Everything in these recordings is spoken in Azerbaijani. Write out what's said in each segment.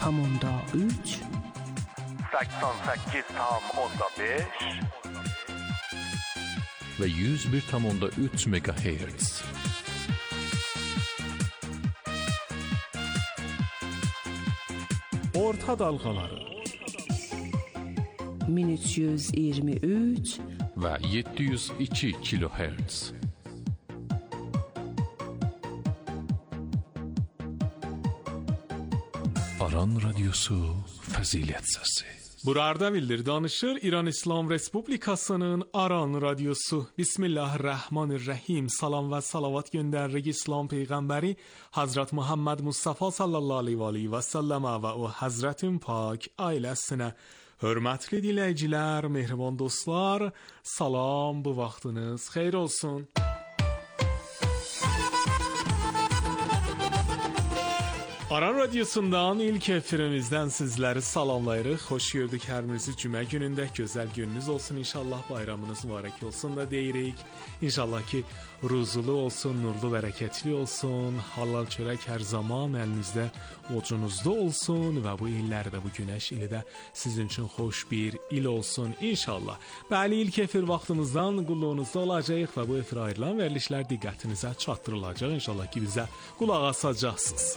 ve 101,3 MHz. Orta dalgaları 1323 ve 702 kHz. Aran Radyosu Fəzilət Səsi. Burada bildir danışır İran İslam Respublikasının Aran Radyosu. Bismillahirrahmanirrahim. Salam ve salavat göndəririk İslam Peyğəmbəri Hazret Muhammed Mustafa sallallahu aleyhi ve sellem ve o Hazretin Pak ailəsinə. Hörmətli dinləyicilər, mehriban dostlar, salam, bu vaxtınız xeyir olsun. Aran Radyosu'ndan ilk efirimizden sizleri salamlayırıq. Hoş gördük hər birinizi cümə günündə. Gözəl gününüz olsun inşallah, bayramınız mübarək olsun da deyirik. İnşallah ki ruzulu olsun, nurlu, bərəkətli olsun. Halal çörək hər zaman əlinizdə, ocunuzda olsun və bu illərdə, bu günəş ili də sizin üçün xoş bir il olsun inşallah. Bəli, ilk efir vaxtımızdan qulluğunuzda olacağıq və bu efir ayrılan verilişlər diqqətinizə çatdırılacaq. İnşallah ki bizə qulaq asacaqsınız.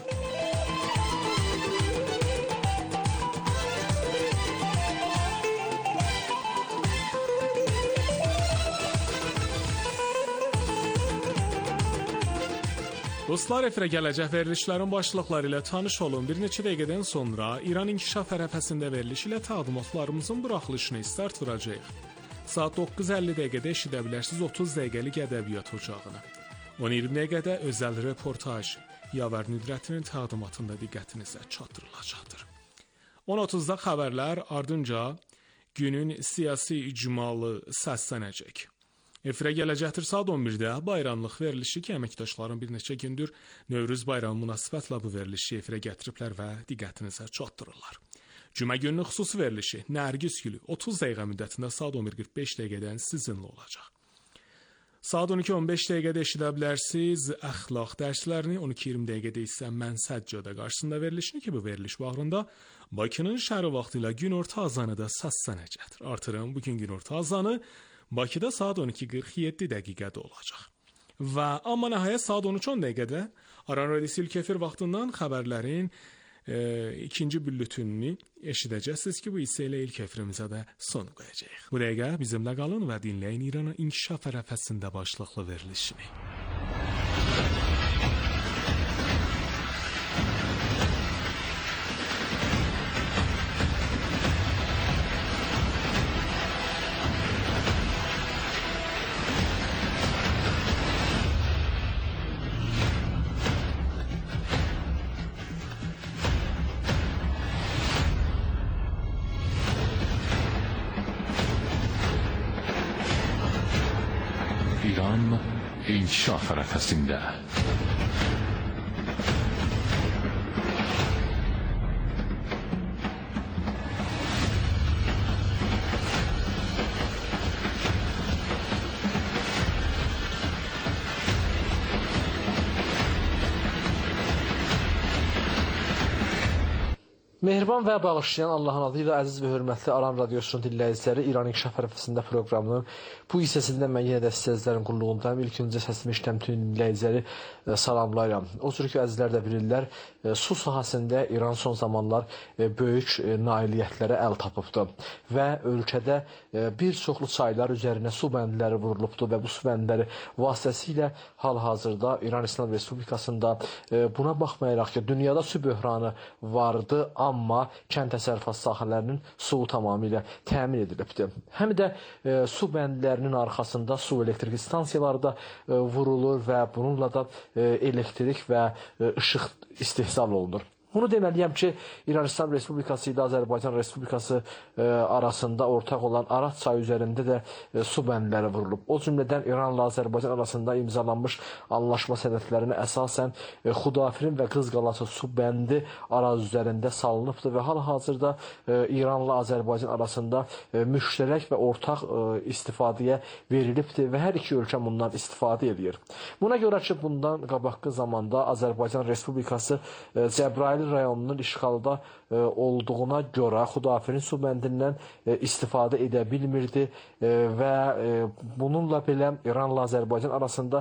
Dostlar, efirə gələcək verilişlərin başlıqları ilə tanış olun. Bir neçə dəqiqədən sonra İran inkişaf ərəfəsində veriliş ilə təqdimatlarımızın buraxılışını start vuracağıq. Saat 9:50 dəqiqədə eşidə bilərsiniz 30 dəqiqəlik ədəbiyyat ocağını. 10:20 dəqiqədə özəl reportaj Yavər Nüdrətinin təqdimatında diqqətinizə çatdırılacaqdır. 10:30-da xəbərlər, ardınca günün siyasi icmalı səslənəcək. Efirə gələcəkdir saat 11-də bayramlıq verilişi ki, əməkdaşların bir neçə gündür Növrüz bayramı münasibətlə bu verilişi efirə gətiriblər və diqqətinizə çatdırırlar. Cümə gününün xüsusi verilişi Nərgiz gülü 30 dəqiqə müddətində saat 11:45 dəqiqədən sizinlə olacaq. Saat 12:15 dəqiqədə eşidə bilərsiniz əxlaq dərslərini, 12:20 dəqiqədə isə Mən Səccada qarşısında verilişini ki, bu veriliş vaxtında Bakının şəhəri vaxtı ilə günorta azanı da səslənəcəkdir. Artırım, bugün günorta azanı Bakıda saat 12:47 dəqiqədə olacaq. Və amma nəhayət saat 13:10 dəqiqədə Aran Radyosu ilk efir vaxtından xəbərlərin ikinci büllütününü eşidəcəksiniz ki, bu hissə ilə ilk efirimizə də son qoyacağıq. Bu dəqiqə bizimlə qalın və dinləyin İranın inkişaf ərəfəsində başlıqlı verilişini. İran inkişaf ərəfəsində. Mehriban və bağışlayan Allahın adı ilə əziz və hörmətli Aran Radyosunun dinləyiciləri, İran İnkişaf ərəfəsində proqramının bu hissəsində mən yenə də sizlərin qulluğundayım. İlk öncə səsimi eşidən bütün dinləyiciləri salamlayıram. O cür ki, əzizlər də bilirlər, su sahəsində İran son zamanlar böyük nailiyyətlərə əl tapıbdır və ölkədə bir çoxlu çaylar üzərinə su bəndləri vurulubdur və bu su bəndləri vasitəsilə hal-hazırda İran İslam Respublikasında buna baxmayaraq ki, dünyada su böhranı vardı, amma kənd təsərrüfatı sahələrinin suyu tamamilə təmin edilibdir. Həm də su bəndlərinin arxasında su elektrik stansiyaları da vurulur və bununla da elektrik və işıq istehsal olunur. Bunu deməliyəm ki, İran İslam Respublikası ilə Azərbaycan Respublikası arasında ortaq olan Araz çayı üzərində də su bəndləri vurulub. O cümlədən İranla Azərbaycan arasında imzalanmış anlaşma sənədlərinə əsasən Xudafirin və Qızqalası su bəndi Araz üzərində salınıbdır və hal-hazırda İranla Azərbaycan arasında müştərək və ortaq istifadəyə verilibdir və hər iki ölkə bundan istifadə edir. Buna görə ki, bundan qabaqki zamanda Azərbaycan Respublikası Cəbrayıl Gəncəli rayonunun işğalda olduğuna görə Xudafirin su bəndindən istifadə edə bilmirdi və bununla belə İranla Azərbaycan arasında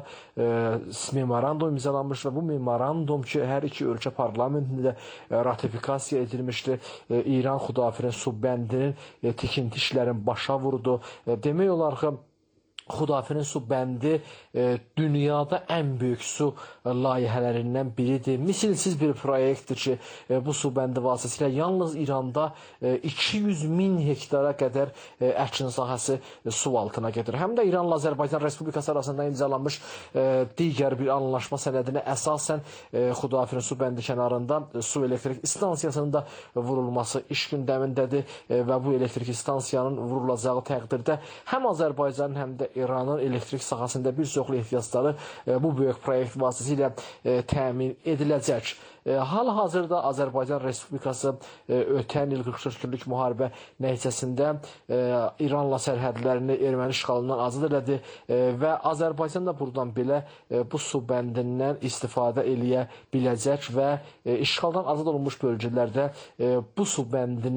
memorandum imzalanmış və bu memorandum ki, hər iki ölkə parlamentində ratifikasiya edilmişdi. İran Xudafirin su bəndinin tikinti işlərini başa vurdu. Demək olar ki, Xudafirin su bəndi dünyada ən böyük su layihələrindən biridir. Misilsiz bir proyektdir ki, bu su bəndi vasitəsilə yalnız İranda 200.000 hektara qədər əkin sahəsi su altına gedir. Həm də İranla Azərbaycan Respublikası arasında imzalanmış digər bir anlaşma sənədinə əsasən Xudafirin su bəndi kənarında su elektrik istansiyasının da vurulması iş gündəmindədir və bu elektrik istansiyanın vurulacağı təqdirdə həm Azərbaycanın, həm də İranın elektrik sahəsində bir çoxlu ehtiyacları bu böyük proyekt vasitəsilə təmin ediləcək. Hal-hazırda Azərbaycan Respublikası ötən il 44 günlük müharibə nəticəsində İranla sərhədlərini erməni işğalından azad elədi və Azərbaycan da buradan belə bu su bəndindən istifadə eləyə biləcək və işğaldan azad olunmuş bölgələrdə bu su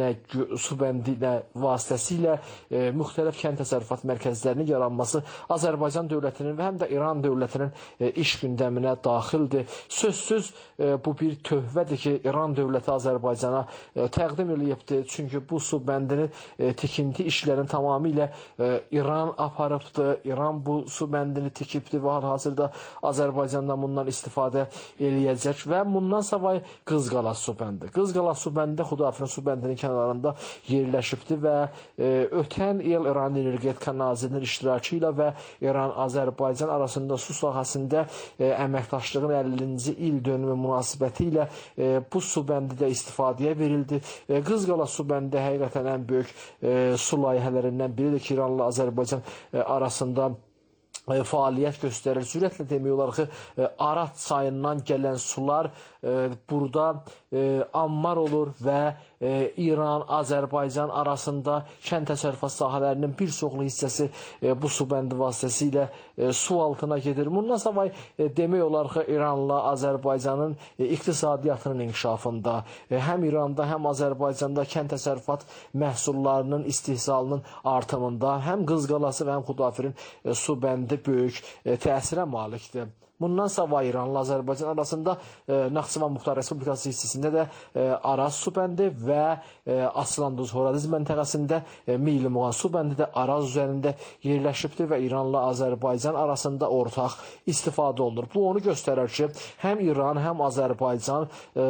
bəndinə vasitəsilə müxtəlif kənd təsərrüfat mərkəzlərinin yaranması Azərbaycan dövlətinin və həm də İran dövlətinin iş gündəminə daxildir. Sözsüz bu bir töhvədir ki, İran dövləti Azərbaycana təqdim eləyibdir. Çünki bu su bəndinin tikinti işlərini tamamilə İran aparıbdır. İran bu su bəndini tikibdir və hal-hazırda Azərbaycandan bundan istifadə eləyəcək və bundan savayı Qızqala su bəndi. Qızqala su bəndi Xudafirin su bəndinin kənarında yerləşibdir və ötən il İran Energetika Nazirinin iştirakı ilə və İran-Azərbaycan arasında su sahəsində əməkdaşlığın 50-ci il dönümü münasibəti ilə bu su bəndi də istifadəyə verildi. Qızqala su bəndi həqiqətən ən böyük su layihələrindən biridir ki, İranla Azərbaycan arasında fəaliyyət göstərir. Sürətlə demək olar ki, Arat çayından gələn sular burada ammar olur və İran, Azərbaycan arasında kənd təsərrüfat sahələrinin bir çoxlu hissəsi bu su bəndi vasitəsilə su altına gedir. Bundan savayı demək olar ki, İranla Azərbaycanın iqtisadiyyatının inkişafında, həm İranda, həm Azərbaycanda kənd təsərrüfat məhsullarının istehsalının artımında, həm Qızqalası və həm Xudafirin su bəndi böyük təsirə malikdir. Bundan savayı İranla Azərbaycan arasında Naxçıvan Muxtar Respublikası hissəsində də Araz su bəndi və Aslanduz Horadiz məntəqəsində Meyli Muğan su bəndi də Araz üzərində yerləşibdir və İranla Azərbaycan arasında ortaq istifadə olunur. Bu onu göstərir ki, həm İran, həm Azərbaycan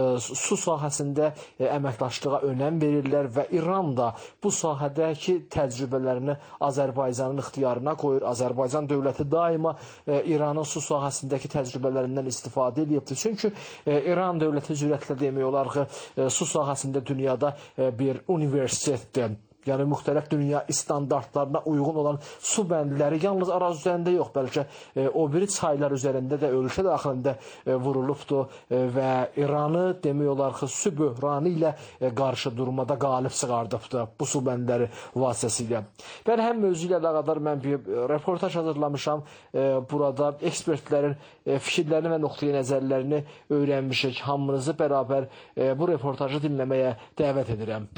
su sahəsində əməkdaşlığa önəm verirlər və İran da bu sahədəki təcrübələrini Azərbaycanın ixtiyarına qoyur. Azərbaycan dövləti daima İranın su sahəsində təcrübələrindən istifadə edibdir. Çünki İran dövləti cürətlə demək olar ki, su sahəsində dünyada bir universitetdir. Yəni, müxtəlif dünya standartlarına uyğun olan su bəndləri yalnız Araz üzərində yox, bəlkə o biri çaylar üzərində də ölkə daxilində vurulubdur və İranı demək olar ki, su böhranı ilə qarşı durmada qalib çıxardıbdır bu su bəndləri vasitəsilə. Mən həm mövzu ilə əlaqədar mən bir reportaj hazırlamışam. Burada ekspertlərin fikirlərini və nöqteyi nəzərlərini öyrənmişik. Hamınızı bərabər bu reportajı dinləməyə dəvət edirəm.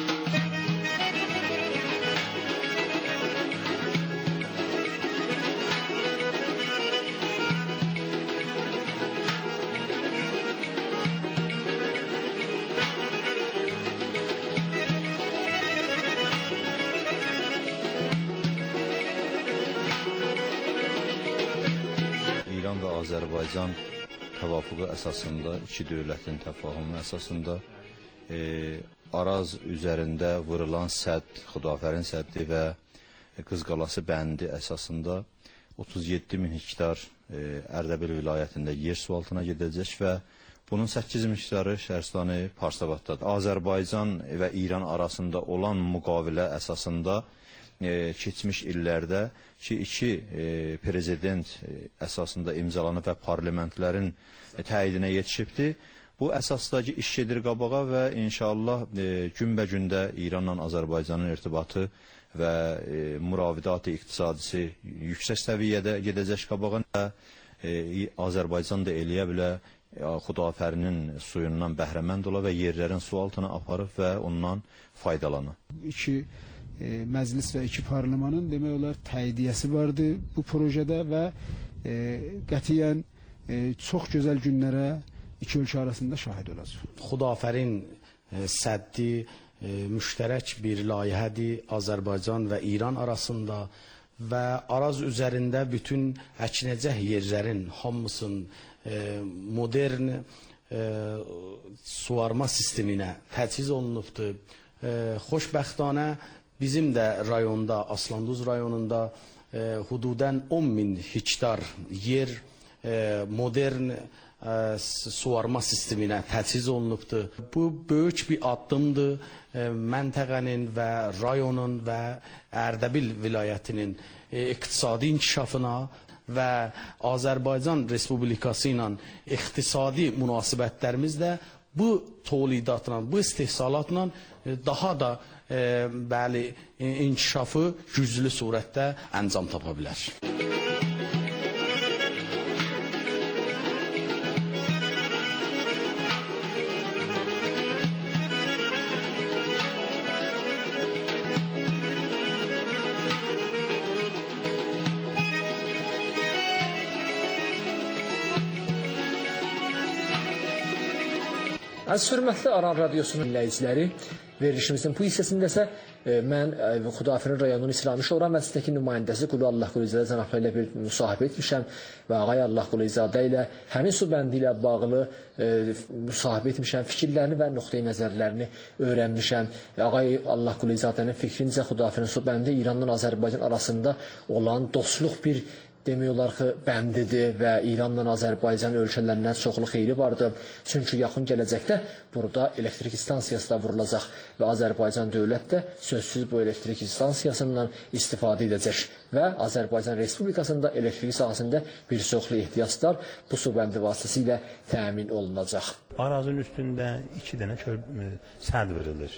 İran və Azərbaycan təvafuqu əsasında, iki dövlətin təfahümü əsasında Araz üzərində vurulan sədd, Xudafirin səddi və Qızqalası bəndi əsasında 37.000 hektar Ərdəbil vilayətində yer su altına gedəcək və bunun 8.000 hektarı Şəristani Parsavaddadır. Azərbaycan və İran arasında olan müqavilə əsasında keçmiş illərdə ki, iki prezident əsasında imzalanıb və parlamentlərin təyidinə yetişibdir. Bu əsasdakı iş gedir qabağa və inşallah günbə-gündə İranla Azərbaycanın irtibatı və müravidat-ı iqtisadisi yüksək səviyyədə gedəcək qabağa və Azərbaycan da eləyə bilər Xudafərinin suyundan bəhrəmənd ola və yerlərin su altına aparıb və ondan faydalana. İki məclis və iki parlamanın demək olar təyidiyyəsi vardı bu projədə və qətiyyən çox gözəl günlərə iki ölkə arasında şahid olacaq. Xudafərin səddi müştərək bir layihədir Azərbaycan və İran arasında və Araz üzərində bütün əkinəcək yerlərin hamısının modern suvarma sisteminə təchiz olunubdur. Xoşbəxtanə bizim də rayonda, Aslanduz rayonunda hududən 10.000 hektar yer modern suvarma sisteminə təchiz olunubdur. Bu böyük bir addımdır məntəqənin və rayonun və Ərdəbil vilayətinin iqtisadi inkişafına və Azərbaycan Respublikası ilə iqtisadi münasibətlərimiz də bu tolidatla, bu istehsalatla daha da bəli inkişafı güclü surətdə əncam tapa bilər. Əziz hörmətli Aran Radiosunun dinləyiciləri, verilişimizin bu hissəsində isə mən Xudafərin rayonunun İslami Şura Məclisindəki nümayəndəsi Qulu Allahqulizadə cənabları ilə bir müsahibə etmişəm və Ağay Allahqulizadə ilə həmin su bəndi ilə bağlı müsahibə etmişəm, fikirlərini və nöqteyi nəzərlərini öyrənmişəm. Ağay Allahqulizadənin fikrincə Xudafərin su bəndi İranla Azərbaycan arasında olan dostluq bir demək olar ki, bəndidir və İranla Azərbaycan ölkələrindən çoxlu xeyri vardır. Çünki yaxın gələcəkdə burada elektrik stansiyası da vurulacaq və Azərbaycan dövlət də sözsüz bu elektrik stansiyasından istifadə edəcək və Azərbaycan Respublikasında elektrik sahəsində bir çoxlu ehtiyaclar bu su bəndi vasitəsilə təmin olunacaq. Arazın üstündə 2 dənə sədd vurulur.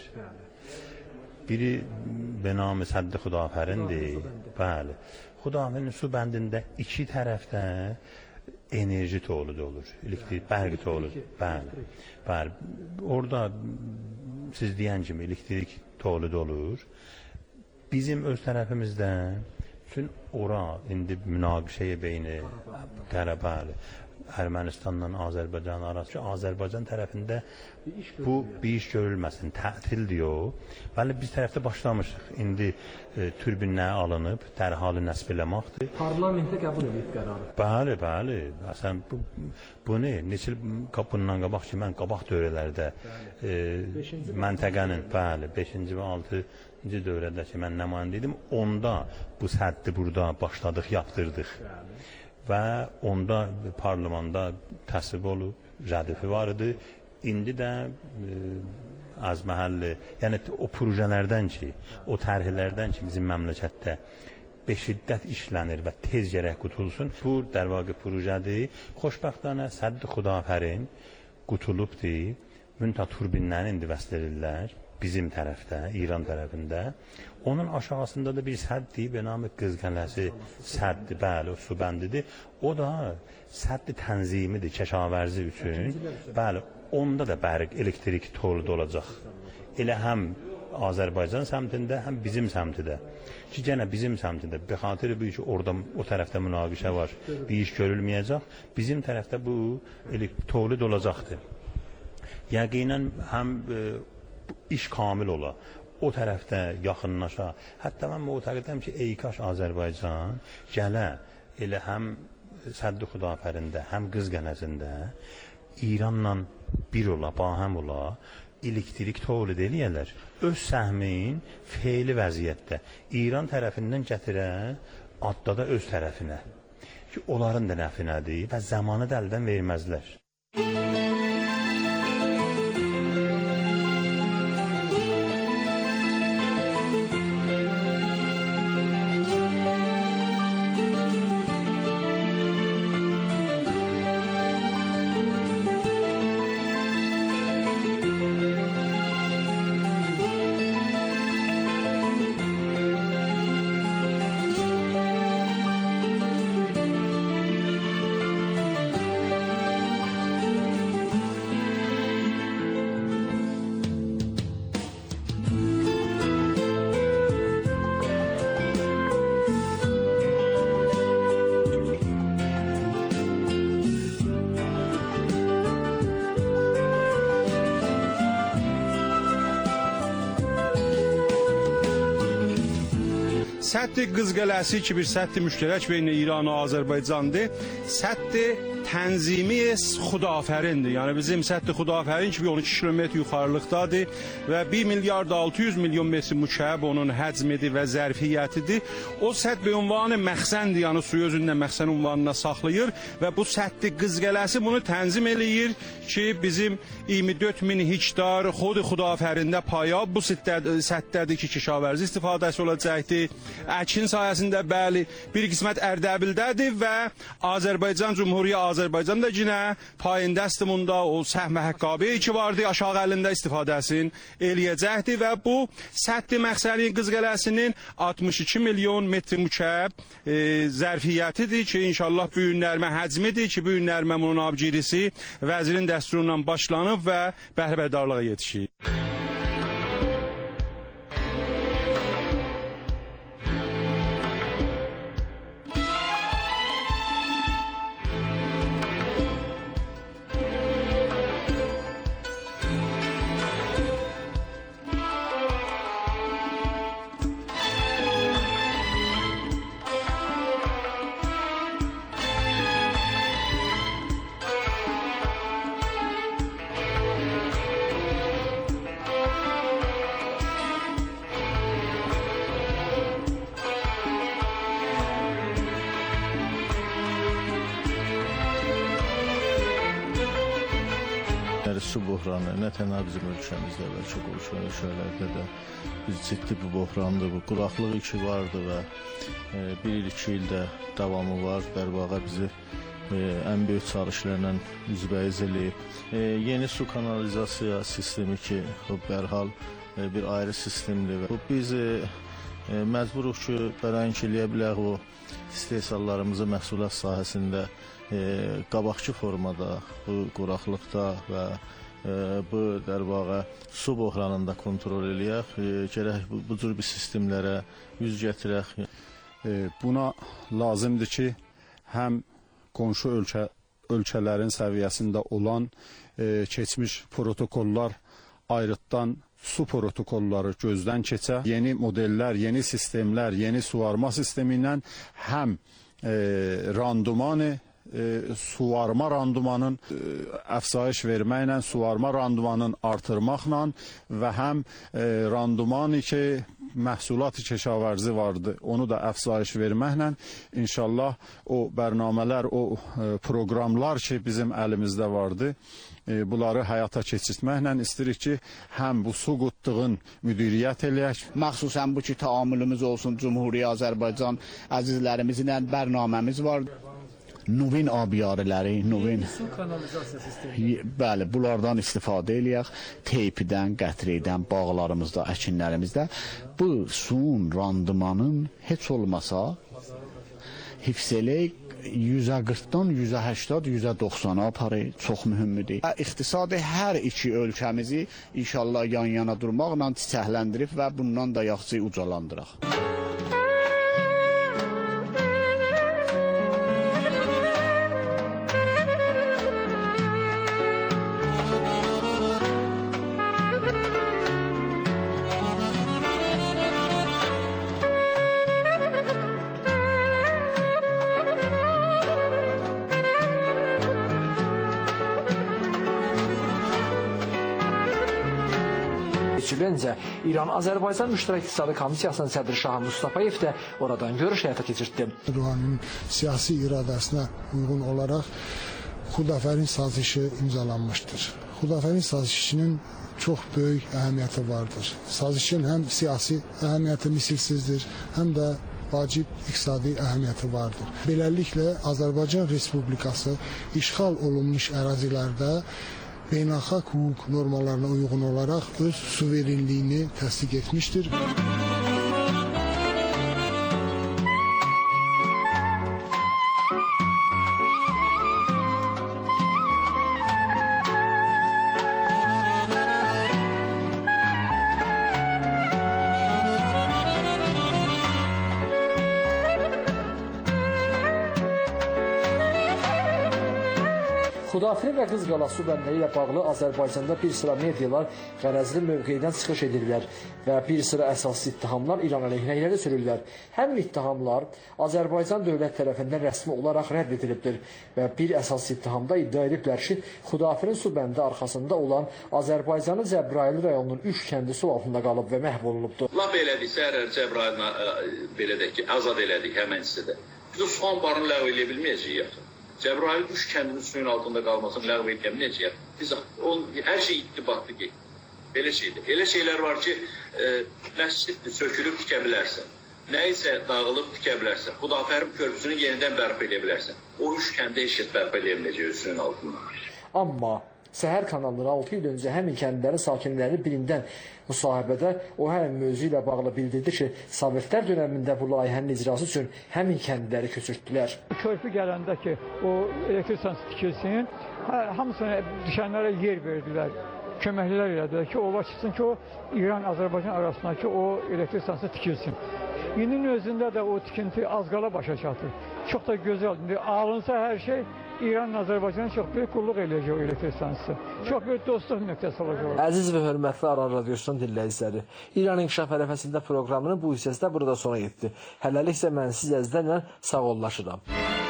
Biri benamı Sədd Xudafərindir. Bəli. Xudafərin su bəndində 2 tərəfdə enerji toludu olur. Elektrik bərq toludu. Bəli. Bəli. Orada siz deyən kimi elektrik toludu olur. Bizim öz tərəfimizdə bütün ora indi münaqişəyə beyni bəli. Ermənistanla Azərbaycan arası. Azərbaycan tərəfində bu bir iş görülməsin, tətil diyor. Bəli, biz tərəfdə başlamışıq. İndi türbinlər alınıb, dərhalı nəsb eləməkdir. Parlamentdə qəbul edib qərarı. Bəli, bəli. Məsələn, bu ne? Neçə bundan qabaq ki, mən qabaq dövrələrdə məntəqənin, bəli, 5-ci və 6-cı dövrədə ki, mən nümayəndə idim, onda bu səddi burada başladıq, yaptırdıq. Və onda parlamenda təsvib olub, rədifi var idi. İndi də az məhəlli, yəni o projelərdən ki, o tərhlərdən ki, bizim məmləkətdə beşiddət işlənir və tez gərək qutulsun. Bu dərvaqə projədir. Xoşbəxtənə Sədd Xudafərin qutulubdur. Münta turbinlərini indi vəslədirlər bizim tərəfdə, İran tərəfində. Onun aşağısında da bir səddi, benamı Qızqələsi səddi, bəli, o su bəndidir. O da səddi tənzimidir, kəşavərzi üçün. Bəli, onda da bərq elektrik tolud olacaq. Elə həm Azərbaycan səmtində, həm bizim səmtidə. Ki, gənə bizim səmtində, bir xatiri bu ki, orada o tərəfdə münaqişə var, bir iş görülməyəcək. Bizim tərəfdə bu tolud olacaqdır. Yəqinən həm iş kamil ola. O tərəfdə yaxınlaşa. Hətta mən mütəqidəm ki, eykaş Azərbaycan gələ elə həm Sədd Xudafərində, həm Qızqələsində İranla bir ola, bahəm ola, elektrik tolid eləyərlər. Öz səhmin feili vəziyyətdə İran tərəfindən gətirə, adda da öz tərəfinə. Ki, onların da nəfinədir və zamanı da əldən verməzlər. Sədd-i Qızqələsi ki, bir sədd-i müştərək beynə İran və Azərbaycandır. Sədd-i tənzimi Xudafərindir. Yəni bizim Sədd-i Xudafərin ki, 12 kilometr yuxarılıqdadır və 1 milyard 600 milyon metr mükəb onun həcmidir və zərfiyyətidir. O sədd bir ünvanı məxzəndir, yəni suyu özündə məxzən ünvanına saxlayır və bu Sədd-i Qızqələsi bunu tənzim eləyir ki, bizim 24 min hektar Xudafərində paya bu səddədir ki, kişavərzi istifadəsi olacaqdır. Əkin sayəsində bəli, bir qismət Ərdəbildədir və Azərbaycan Cumhuriyyət Azərbaycan da yine payındəstir bunda o səhm və həqqabi ki vardı, aşağı əlində istifadəsini eləyəcəkdir və bu Sədd-i Məxzəni Qızqələsinin 62 milyon metr mükəb zərfiyyətidir ki, inşallah bu günlərmə həcmidir ki, bu günlərmə bunun abgirisi vəzirin dəsturundan başlanıb və bəhrəbərdarlığa yetişir. Su buhranı nə tənha bizim ölkəmizdə, bəlkə qonşu ölkələrdə də biz ciddi bir buhrandır. Bu quraqlıq iki vardı və bir il, 2 ildə davamı var. Dərbağa bizi ən böyük çalışlarla üzbəyiz eləyib. Yeni su kanalizasiya sistemi ki, bərhal bir ayrı sistemdir. Biz məcburuq ki, bəraink eləyə bilək o istehsallarımızı məhsulat sahəsində qabaqçı formada, bu quraqlıqda və bu dərbağa su buhranında kontrol eləyək, gərək bu cür bir sistemlərə yüz gətirək. Buna lazımdır ki, həm qonşu ölkələrin səviyyəsində olan keçmiş protokollar ayrıqdan su protokolları gözdən keçə, yeni modellər, yeni sistemlər, yeni suvarma sistemi ilə həm randumanı, suvarma randumanın əfsayiş verməklə, suvarma randumanın artırmaqla və həm randumanı ki, məhsulat-ı keşavərzi vardı, onu da əfsayiş verməklə inşallah o bərnamələr, o proqramlar ki, bizim əlimizdə vardı, bunları həyata keçirtməklə istəyirik ki, həm bu su qutduğun müdiriyyət eləyək. Məxsusən bu ki, taamülümüz olsun Cumhuriyyət Azərbaycan əzizlərimizlə bərnaməmiz var. Nuvin abiyarələri, nuvin su kanalizasiya sistemi. Bəli, bunlardan istifadə eləyək. Teypdən, qətrədən, bağlarımızda, əkinlərimizdə bu suyun randımanın heç olmasa hifz eləyək. 140-dan 180, 190-a aparı çox mühümdür. İqtisadi hər iki ölkəmizi inşallah yan-yana durmaqla çiçəkləndirib və bundan da yaxşı ucalandıraq. Öncə İran-Azərbaycan Müştərək İqtisadi Komissiyasının sədri Şah Mustafayev də oradan görüş həyata keçirtdi. Ruhaninin siyasi iradəsinə uyğun olaraq Xudafərin sazişi imzalanmışdır. Xudafərin sazişinin çox böyük əhəmiyyəti vardır. Sazişin həm siyasi əhəmiyyəti misilsizdir, həm də vacib iqtisadi əhəmiyyəti vardır. Beləliklə Azərbaycan Respublikası işğal olunmuş ərazilərdə beynəlxalq hüquq normalarına uyğun olaraq öz suverenliyini təsdiq etmişdir. Xudafirin və Qız Qala su bəndləri ilə bağlı Azərbaycanda bir sıra medialar qərəzli mövqeyindən çıxış edirlər və bir sıra əsaslı ittihamlar İran əleyhinə irəli sürürlər. Həmin ittihamlar Azərbaycan dövlət tərəfindən rəsmi olaraq rədd edilibdir və bir əsaslı ittihamda iddia ediblər ki, Xudafirin su bəndi arxasında olan Azərbaycanın Cəbrayıl rayonunun 3 kəndi su altında qalıb və məhv olunubdur. Lap elədik, səhər Cəbrayılına belə deyək ki, azad elədik həmən hissədə. Biz o su anbarını ləğv eləyə bilməyəcəyik yaxın. Cəbrayıl 3 kəndinin suyun altında qalmasını ləğv eləyə bilməyəcəyik. Biz hər şey itdi, batdı ki, belə şeydir. Elə şeylər var ki, məsciddir, sökülüb tikə bilərsən. Nə isə dağılıb tikə bilərsən. Xudafirin körpüsünü yenidən bərpa edə bilərsən. O 3 kəndə heç kəs bərpa eləyə bilməyəcək suyun altında. Amma Səhər kanalları 6 il öncə həmin kəndlərin sakinləri birindən müsahibədə o həmin mövzu ilə bağlı bildirdi ki, Sovetlər dönəmində bu layihənin icrası üçün həmin kəndləri köçürtdülər. Körpü gələndə ki, o elektrik stansı tikilsin, hamısına düşənlərə yer verdilər. Köməklər elədilər ki, ola çıxsın ki, o İran-Azərbaycan arasındakı o elektrik stansı tikilsin. İndinin özündə də o tikinti az qala başa çatır. Çox da gözəl. Alınsa hər şey İran-Azərbaycan çox böyük qulluq eləyəcək o elektrik stansiyası. Çox böyük dostluq nöqtəsi olacaq. Əziz və hörmətli Aran Radiosunun dinləyiciləri, İran İnkişaf Ərəfəsində proqramının bu hissəsi də burada sona yetdi. Hələlik isə mən siz əzizlərlə sağollaşıram.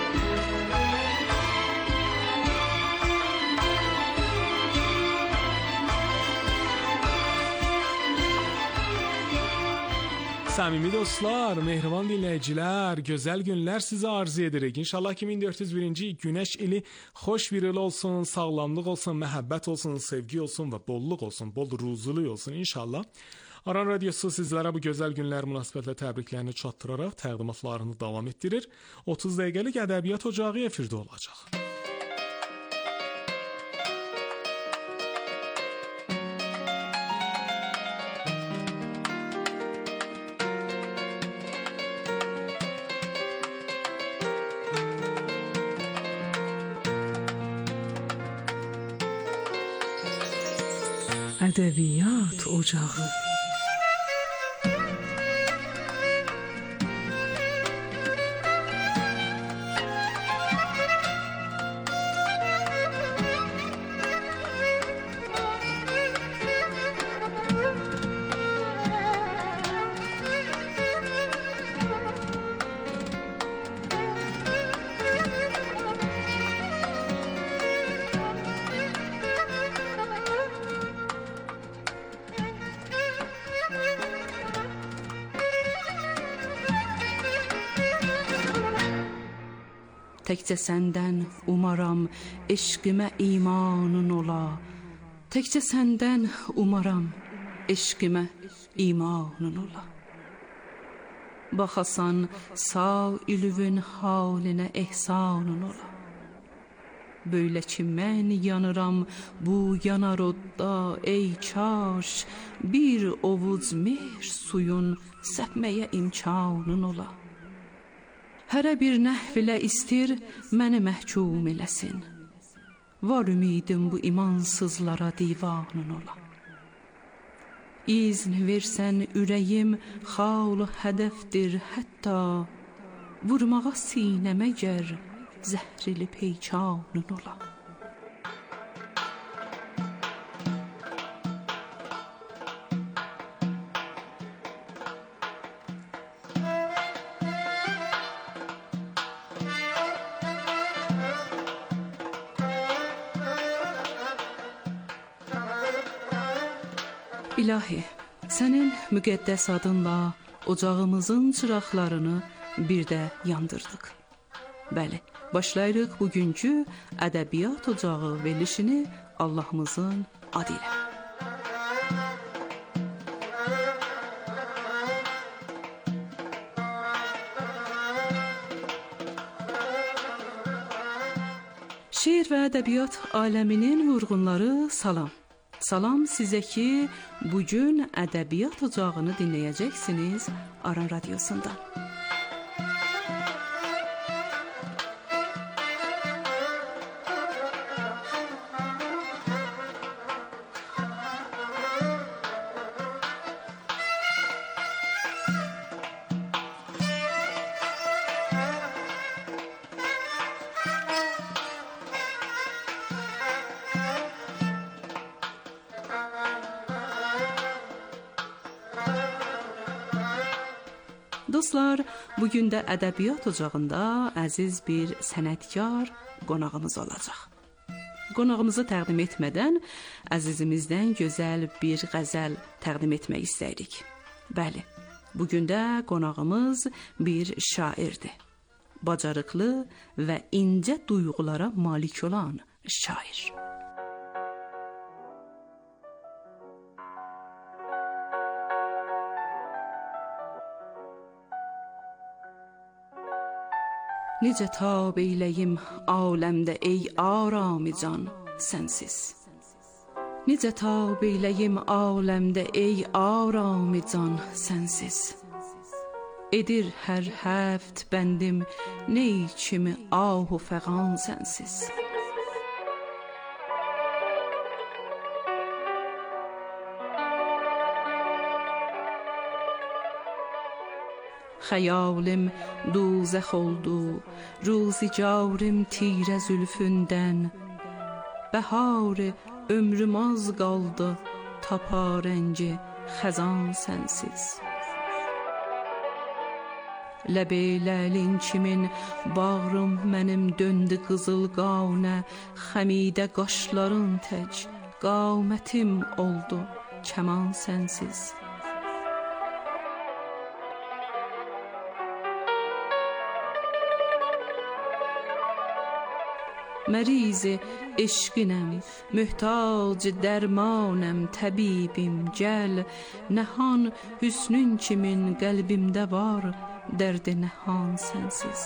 Səmimi dostlar, mehriban dinləyicilər, gözəl günlər sizə arzu edirik. İnşallah 2401-ci günəş ili xoş bir il olsun, sağlamlıq olsun, məhəbbət olsun, sevgi olsun və bolluq olsun, bol ruzuluq olsun inşallah. Aran Radiosu sizlərə bu gözəl günlər münasibətlə təbriklərini çatdıraraq təqdimatlarını davam etdirir. 30 dəqiqəlik ədəbiyyat ocağı efirdə olacaq. ادبیات اجاقı. Təkcə səndən umaram, eşqimə imanın ola. Təkcə səndən umaram, eşqimə imanın ola. Baxasan sağ ülüvün halinə ehsanın ola. Böylə ki mən yanıram bu yanar odda, ey kaş, bir ovuc mehr suyun səpməyə imkanın ola. Hərə bir nəhv ilə istir, məni məhkum eləsin. Var ümidim bu imansızlara divanın ola. İzn versən ürəyim, xalu hədəfdir hətta, vurmağa sinəmə gər, zəhrili peykanın ola. İlahi, sənin müqəddəs adınla ocağımızın çıraqlarını bir də yandırdıq. Bəli, başlayırıq bugünkü ədəbiyyat ocağı verilişini Allahımızın adı ilə. Şeir və ədəbiyyat aləminin vurğunları salam. Salam sizə ki, bugün ədəbiyyat ocağını dinləyəcəksiniz Aran Radiosundan. Dostlar, bugün də ədəbiyyat ocağında əziz bir sənətkar qonağımız olacaq. Qonağımızı təqdim etmədən əzizimizdən gözəl bir qəzəl təqdim etmək istəyirik. Bəli, bugün də qonağımız bir şairdir. Bacarıqlı və incə duyğulara malik olan şair. Necə tab eyləyim aləmdə ey arami can sənsiz. Necə tab eyləyim aləmdə ey arami can sənsiz. Edir hər həft bəndim ney kimi ahu fəğan sənsiz. Xəyalim duzəx oldu, ruzigarım tirə zülfündən. Bəhar ömrüm az qaldı, taparəngi xəzan sənsiz. Ləbeləlin kimin bağrım mənim döndü qızıl qavnə, xəmidə qaşların tək qamətim oldu kəman sənsiz. Mərizi eşqinəm, möhtac dərmanəm, təbibim gəl, nəhan hüsnün kimin qəlbimdə var, dərdi nəhan sənsiz.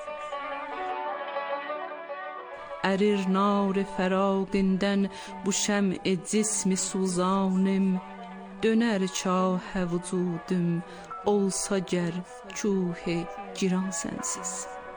Ərir nar-ı fəraqindən bu şəm-i cismi suzanım, dönər çah-ı vücudum, olsa gər küh-i giran sənsiz.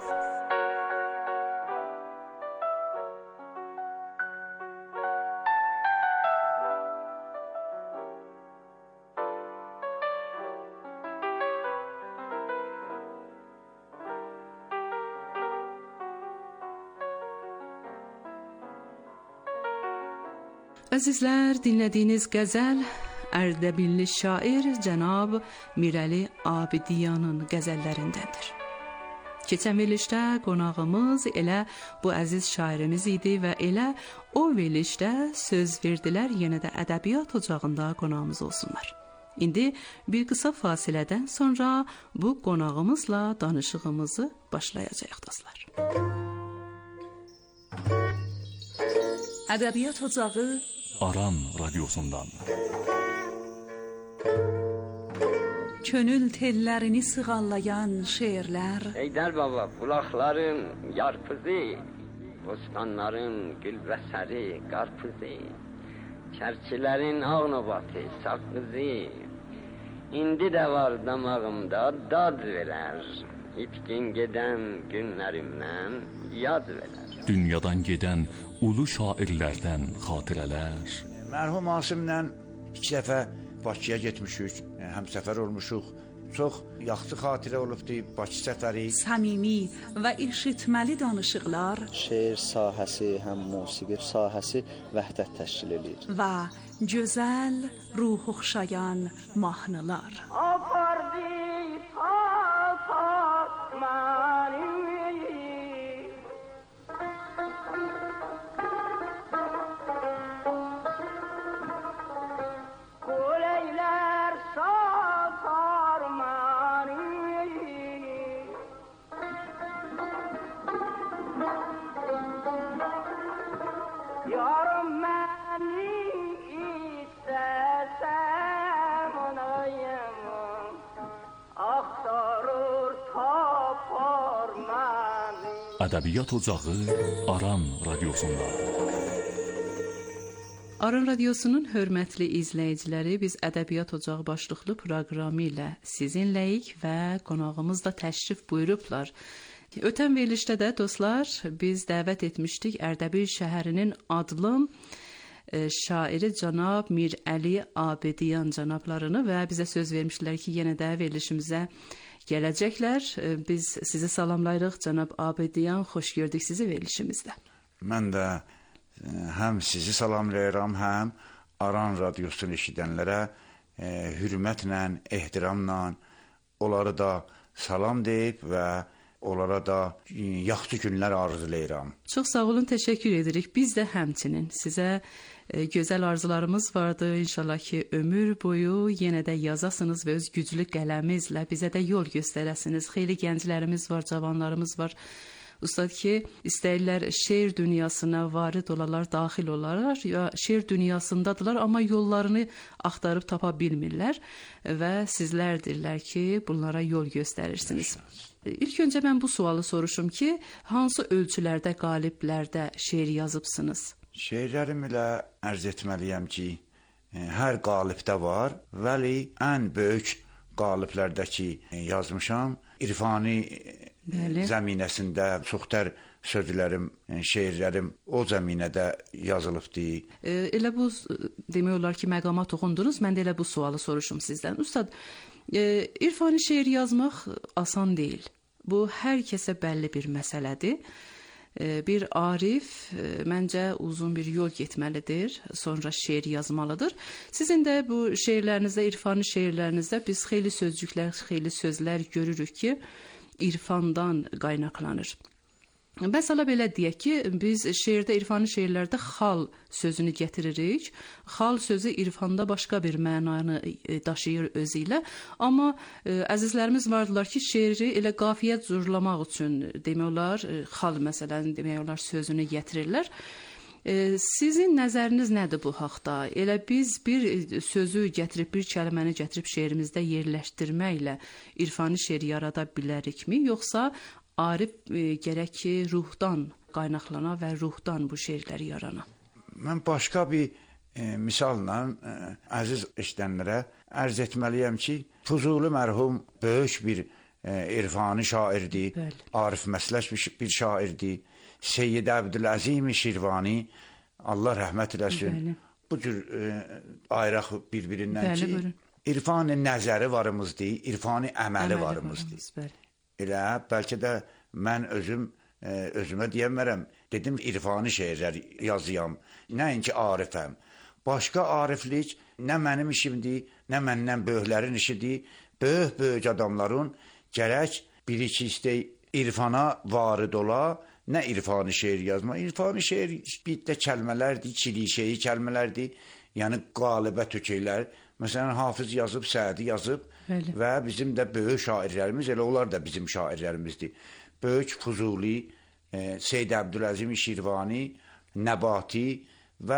Əzizlər, dinlədiyiniz qəzəl Ərdəbilli şair cənab Mirəli Abidiyanın qəzəllərindəndir. Keçən verilişdə qonağımız elə bu əziz şairimiz idi və elə o verilişdə söz verdilər yenə də ədəbiyyat ocağında qonağımız olsunlar. İndi bir qısa fasilədən sonra bu qonağımızla danışığımızı başlayacağıq dostlar. Ədəbiyyat ocağı Aran Radyosu'ndan. Könül tellərini sığallayan şeirlər. Heydər baba, bulaqların yarpızı, bostanların gülbəsəri, qarpızı, çərçilərin ağnobatı, saqqızı, indi də var damağımda dad verər, itkin gedən günlərimdən yad verər. Dünyadan gedən ulu şairlərdən xatirələr. Mərhum Asimlə 2 dəfə Bakıya getmişik, həmsəfər olmuşuq. Çox yaxşı xatirə olubdu Bakı səfəri. Səmimi və eşitməli danışıqlar. Şeir sahəsi, həm musiqi sahəsi vəhdət təşkil edir. Və gözəl, ruh oxşayan mahnılar. Apardı papat məni. Ədəbiyyat ocağı Aran Radyosu'nda. Aran Radyosu'nun hörmətli izləyiciləri, biz Ədəbiyyat Ocağı başlıqlı proqramı ilə sizinləyik və qonağımız da təşrif buyurublar. Ötən verilişdə də dostlar, biz dəvət etmişdik Ərdəbil şəhərinin adlı şairi cənab Mirəli Abidiyan cənablarını və bizə söz vermişdilər ki, yenə də verilişimizə gələcəklər. Biz sizi salamlayırıq cənab Abidiyan, xoş gördük sizi verilişimizdə. Mən də həm sizi salamlayıram, həm Aran Radiosunu eşidənlərə hürmətlə, ehtiramla, onları da salam deyib və onlara da yaxşı günlər arzulayıram. Çox sağ olun, təşəkkür edirik. Biz də həmçinin sizə gözəl arzularımız vardı. İnşallah ki, ömür boyu yenə də yazasınız və öz güclü qələminizlə bizə də yol göstərəsiniz. Xeyli gənclərimiz var, cavanlarımız var. Ustad ki, istəyirlər şeir dünyasına varid olalar, daxil olarlar, ya şeir dünyasındadılar, amma yollarını axtarıb tapa bilmirlər və sizlərdirlər ki, bunlara yol göstərirsiniz. İlk öncə mən bu sualı soruşum ki, hansı ölçülərdə, qaliblərdə şeir yazıbsınız? Şeirlərim ilə ərz etməliyəm ki, hər qalibdə var, vəli ən böyük qaliblərdəki yazmışam, irfani zəminəsində çoxtər sözlərim, şeirlərim o zəminədə yazılıbdır. Elə bu, demək olar ki, məqama toxundunuz, mən də elə bu sualı soruşum sizdən. Ustad, irfani şeir yazmaq asan deyil. Bu, hər kəsə bəlli bir məsələdir. Bir arif, məncə uzun bir yol getməlidir, sonra şeir yazmalıdır. Sizin də bu şeirlərinizdə, irfani şeirlərinizdə biz xeyli sözcüklər, xeyli sözlər görürük ki, irfandan qaynaqlanır. Məsələ belə deyək ki, biz şeirdə, irfani şeirlərdə xal sözünü gətiririk. Xal sözü irfanda başqa bir mənanı daşıyır özü ilə. Amma əzizlərimiz vardılar ki, şeiri elə qafiyyət zurlamaq üçün demək olar, xal məsələn demək olar sözünü gətirirlər. Sizin nəzəriniz nədir bu haqda? Elə biz bir sözü gətirib, bir kəlməni gətirib şeirimizdə yerləşdirməklə irfani şeir yarada bilərikmi? Yoxsa arif gərək ki, ruhdan qaynaqlana və ruhdan bu şeirləri yarana? Mən başqa bir misalla əziz eşidənlərə ərz etməliyəm ki, Fuzuli mərhum böyük bir irfani şairdir, arif məslək bir şairdir. Seyyid Əbdüləzim Şirvani, Allah rəhmət eləsin, bu cür ayraq bir-birindən ki, irfani nəzəri varımızdır, irfani əməli varımızdır. Elə, bəlkə də mən özümə deyəmərəm, dedim irfani şeirlər yazıyam, nəinki arifəm. Başqa ariflik nə mənim işimdir, nə məndən böyüklərin işidir, böyük adamların gərək bir-iki istək irfana varid ola, nə irfani şeir yazma. İrfani şeir bir də kəlmələrdir, çilişeyi kəlmələrdir, yəni qalibə tökəklər. Məsələn, Hafız yazıb, Sədi yazıb və bizim də böyük şairlərimiz, elə onlar da bizim şairlərimizdir. Böyük Fuzuli, Seyyid Əbdüləzim Şirvani, Nəbati və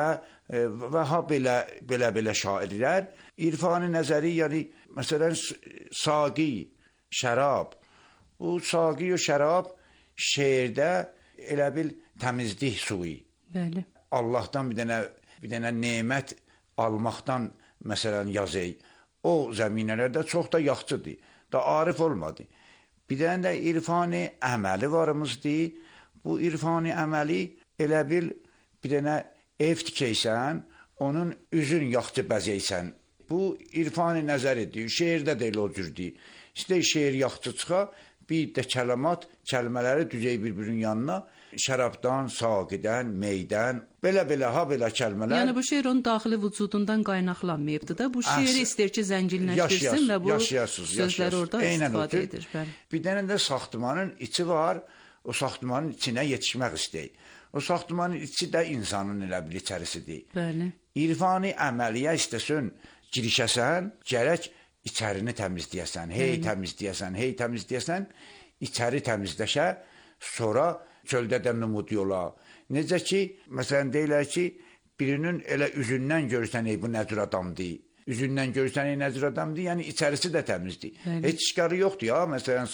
ha belə şairlər. İrfani nəzəri, yəni, məsələn, saqi, şərab. Bu saqi və şərab şeirdə elə bil təmizlik suyu. Bəli. Allahdan bir dənə nemət almaqdan məsələn yazayım. O zəminələrdə çox da yaxşıdır. Da arif olmadı. Bir dənə də irfani əməli varımızdır. Bu irfani əməli elə bil bir dənə ev tikəysən, onun üzün yaxşı bəzəysən. Bu irfani nəzəridir. Şeirdə də elə o cürdür. İstək şeir yaxşı çıxa, bir də kəlmələri düzey bir-birinin yanına, şərabdan, saqidən, meydən, belə kəlmələr. Yəni bu şeir onun daxili vücudundan qaynaqlanmayıbdır da, bu şeiri istəyir ki, zənginləşdirsin və bu sözlər orada istifadə edir. Bir dənə də saxtımanın içi var, o saxtımanın içinə yetişmək istəyir. O saxtımanın içi də insanın elə bir içərisidir. Bəli. İrfani əməliyə istəsən, girişəsən, gərək içərini təmizləyəsən, təmizləyəsən, içəri təmizləşə, sonra çöldə də numud yola. Necə ki, məsələn, deyilər ki, birinin elə üzündən görsən, bu nə cür adamdır, üzündən görsən, nə cür adamdır, yəni içərisi də təmizdir. Heç işgarı yoxdur ya, məsələn,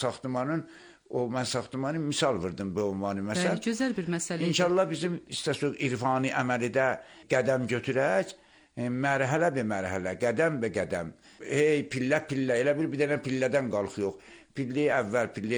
mən saxtımanı misal verdim bu ünvanı məsəl. Gözəl bir məsələ. İnşallah bizim istəsək irfani əməlidə qədəm götürək, mərhələ bir mərhələ, qədəm bir qədəm. Pillə, elə bir dənə pillədən qalxıyor. Pillə əvvəl, pillə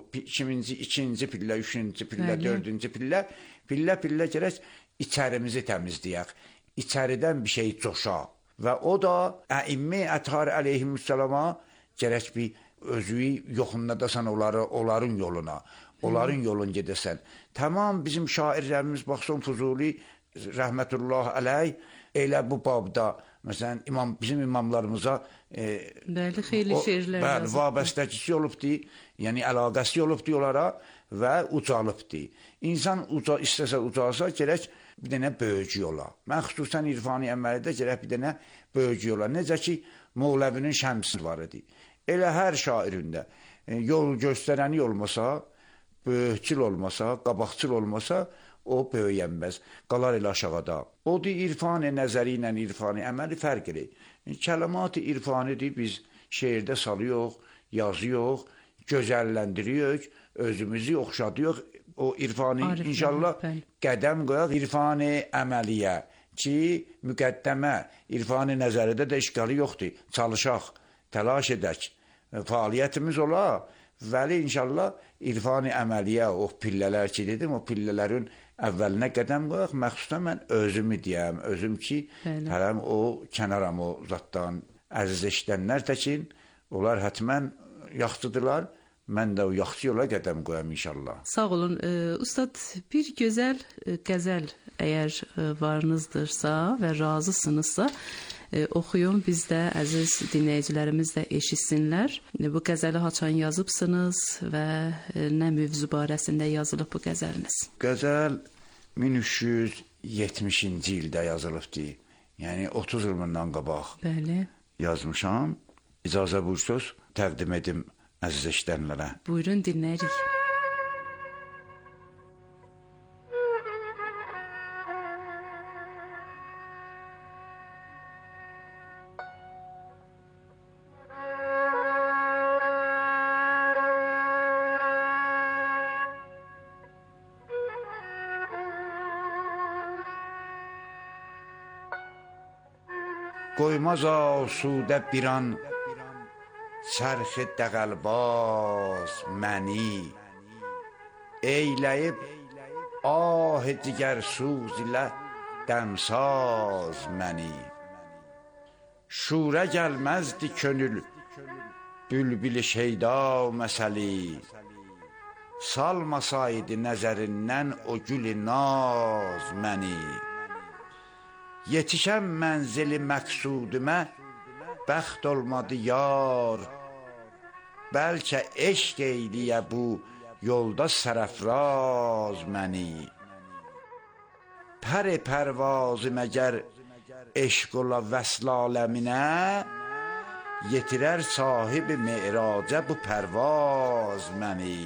ikinci pillə, üçüncü pillə, dördüncü pillə. Pillə gərək içərimizi təmizləyək. İçəridən bir şey coşa. Və o da əimmi ətər əleyhimüssəlama gərək bir özüyü yoxunladasan onların yoluna. Onların yolun gedəsən. Tamam bizim şairlərimiz, baxsın Fuzuli, rəhmətullah əleyh, Elə bu babda məsələn bizim imamlarımıza bəli xeyli şeirlər bəli vabastəçisi olubdu, yəni əlaqəsi olubdu onlara və ucalıbdı. İnsan istəsə ucalsa gərək bir dənə böyücü ola. Mən xüsusən irfani əməlidə gərək bir dənə böyücü ola. Necə ki Moğləvinin Şəmsi var idi. Elə hər şairində yol göstərəni olmasa, böyükçül olmasa, qabaqçıl olmasa o böyüyənməz, qalar elə aşağıda. Odur irfani nəzəri ilə irfani əməli fərq edir. Kəlimat-ı irfanidir, biz şeirdə salıyıq, yazıyıq, gözəlləndiririk, özümüzü oxşadıyıq. O irfani inşallah qədəm qoyaq irfani əməliyə ki, müqəddəmə irfani nəzəridə də işgalı yoxdur. Çalışaq, təlaş edək, fəaliyyətimiz ola, vəli inşallah irfani əməliyə o pillələr ki dedim, o pillələrin əvvəlinə qədəm qoyaq, məxsusdan mən özümü deyəm, özüm ki, hələm o kənaram o zatdan əziz eşidənlər təkin, onlar hətmən yaxçıdırlar, mən də o yaxçı yola qədəm qoyam inşallah. Sağ olun. Ustad, bir gözəl qəzəl əgər varınızdırsa və razısınızsa, oxuyun, biz də əziz dinləyicilərimiz də eşitsinlər. Bu qəzəli haçan yazıbsınız və nə mövzu barəsində yazılıb bu qəzəliniz? Qəzəl 1370-ci ildə yazılıbdır. Yəni 30 il bundan qabaq yazmışam. İcazə buyursuz təqdim edim əziz eşidənlərə. Buyurun, dinləyirik. Qoymaz asudə bir an çərxi dəqəlbaz məni, eyləyib ah-ı digərsuz ilə dəmsaz məni. Şurə gəlməzdi könül bülbül-i şeyda məsəli, salmasaydı nəzərindən o gül-i naz məni. Yetişəm mənzili məqsudumə, bəxt olmadı yar, bəlkə eşq eyliyə bu yolda sərəfraz məni. Pər pərvazım əgər eşq ola vəsl aləminə, yetirər sahibi me'racə bu pərvaz məni.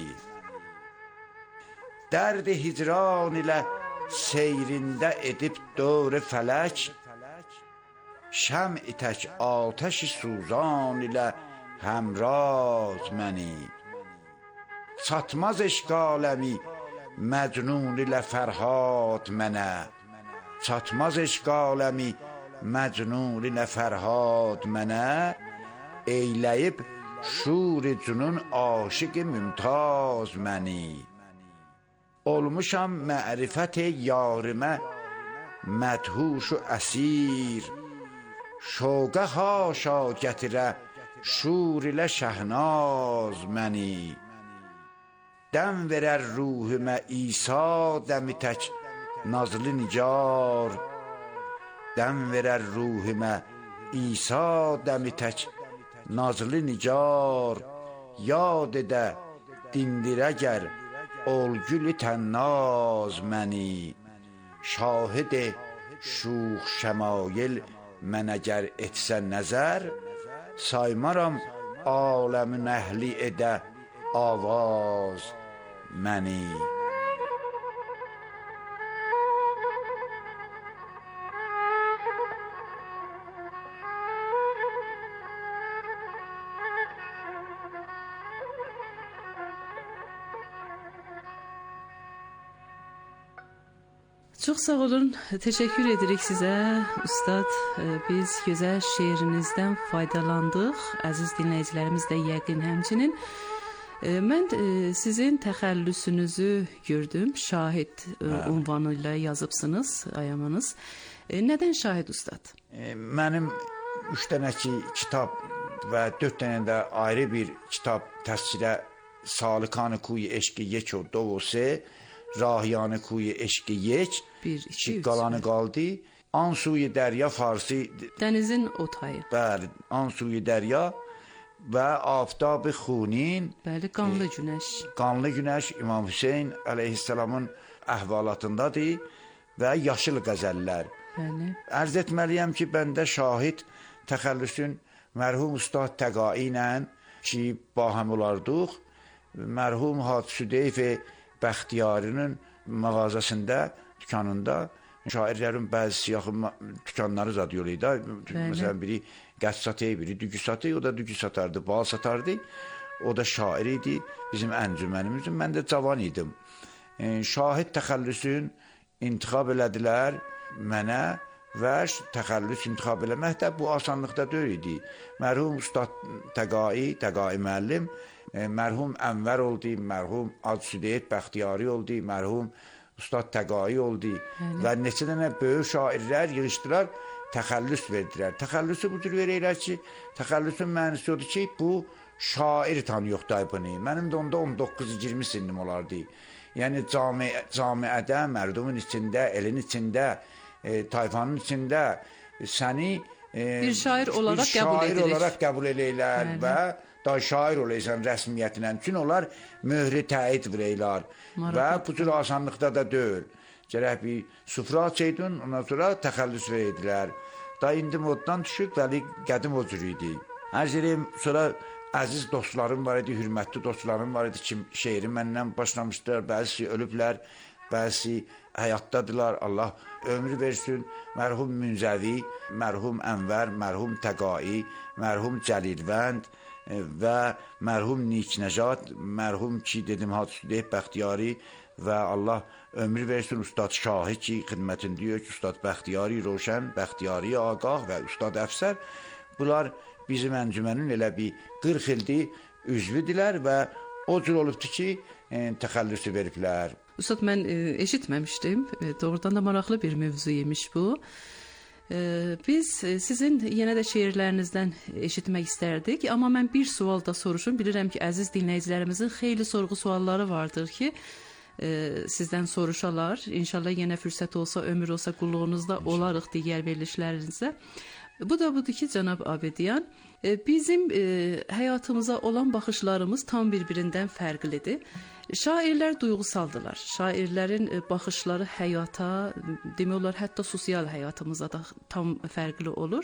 Dərd-i hicran ilə seyrində edib dövr-i fələk, şəm-i tək atəş-i suzan ilə həmraz məni. Çatmaz eşq aləmi məcnun ilə fərhad mənə, çatmaz eşq aləmi məcnun ilə fərhad mənə, eyləyib şur-i cünun aşiq-i mümtaz məni. Olmuşam mərifət-i yarimə mədhuş-u əsir, şoqə haşa gətirə şur ilə şəhnaz məni. Dəm verər ruhumə İsa dəmi tək nazlı nicar, dəm verər ruhumə İsa dəmi tək nazlı nicar, yad edə dindirə gər ol gül-i tənnaz məni. Şahid şux şəmail mən əgər etsə nəzər, saymaram aləmin əhli edə avaz məni. Çox sağ olun, təşəkkür edirik sizə, Ustad. Biz gözəl şeirinizdən faydalandıq, əziz dinləyicilərimiz də yəqin həmçinin. Mən sizin təxəllüsünüzü gördüm, şahid ünvanı ilə yazıbsınız, ayamanız. Nədən şahid, Ustad? Mənim 3 dənə kitab və 4 dənə də ayrı bir kitab təsvirə Salikan-ı Kuy eşqi yek o dov o se, Rahiyan-ı Kuy eşqi yek, qalanı qaldı. Ansuyi dərya farsi. Dənizin o tayı. Bəli, Ansuyi dərya və aftab-ı xunin. Bəli, qanlı günəş. Qanlı günəş İmam Hüseyn əleyhissalamın əhvalatındadır və yaşıl qəzəllər. Bəli. Ərz etməliyəm ki, bəndə şahid təxəllüsün mərhum Ustad Təqai ilə ki, bahəm olardıq. Mərhum Hacı Südeyf Bəxtiyarının mağazasında, dükanında şairlərin bəzi siyahı dükanları zad yolu idi. Məsələn, biri qəç satı, biri dügü satı, o da dügü satardı, bal satardı. O da şair idi, bizim əncümənimizin. Mən də cavan idim. Şahid təxəllüsün intiqab elədilər mənə və təxəllüs intiqab eləmək də bu asanlıqda deyil idi. Mərhum Ustad Təqai müəllim, mərhum Ənvər oldu, mərhum Hacı Südeyf Bəxtiyari oldu, mərhum Ustad Təqai oldu və neçə dənə böyük şairlər yığışdılar, təxəllüs verdilər. Təxəllüsü bu cür verirlər ki, təxəllüsün mənisi odur ki, bu şair tanıyıqdır bunu. Mənim də onda 19-20 sinnim olardı. Yəni camiədə, mərdumun içində, elin içində, tayfanın içində səni bir şair olaraq qəbul edirlər və da şair olaysan rəsmiyyətinə. Çünki onlar möhrü təid verəylər və bu cür asanlıqda da deyil. Gərək bir sufra açaydın, ondan sonra təxəllüs verədilər. Da indi moddan düşüb, vəli qədim o cür idi. Ərz edeyim, sonra əziz dostlarım var idi, hürmətli dostlarım var idi ki, şeiri məndən başlamışdır, bəzisi ölüblər, bəzisi həyatdadılar, Allah ömrü versin. Mərhum Münzəvi, mərhum Ənvər, mərhum Təqai, mərhum Cəlilvənd və mərhum Niknəcat, mərhum ki, dedim, Hacı Südeyf Bəxtiyari və Allah ömrü versin Ustad Şahi ki, xidmətini deyir ki, Ustad Bəxtiyari Roşən, Bəxtiyari Ağaq və Ustad Əfsər. Bunlar bizim əncümənin elə bir 40 ildir üzvüdülər və o cür olubdur ki, təxəllüsü veriblər. Ustad, mən eşitməmişdim. Doğrudan da maraqlı bir mövzu imiş bu. Biz sizin yenə də şeirlərinizdən eşitmək istərdik, amma mən bir sual da soruşum. Bilirəm ki, əziz dinləyicilərimizin xeyli sorğu sualları vardır ki, sizdən soruşalar. İnşallah yenə fürsət olsa, ömür olsa qulluğunuzda olarıq digər verilişlərinizdə. Bu da budur ki, cənab Abediyan, bizim həyatımıza olan baxışlarımız tam bir-birindən fərqlidir. Şairlər duyğusaldılar. Şairlərin baxışları həyata, demək olar, hətta sosial həyatımıza da tam fərqli olur.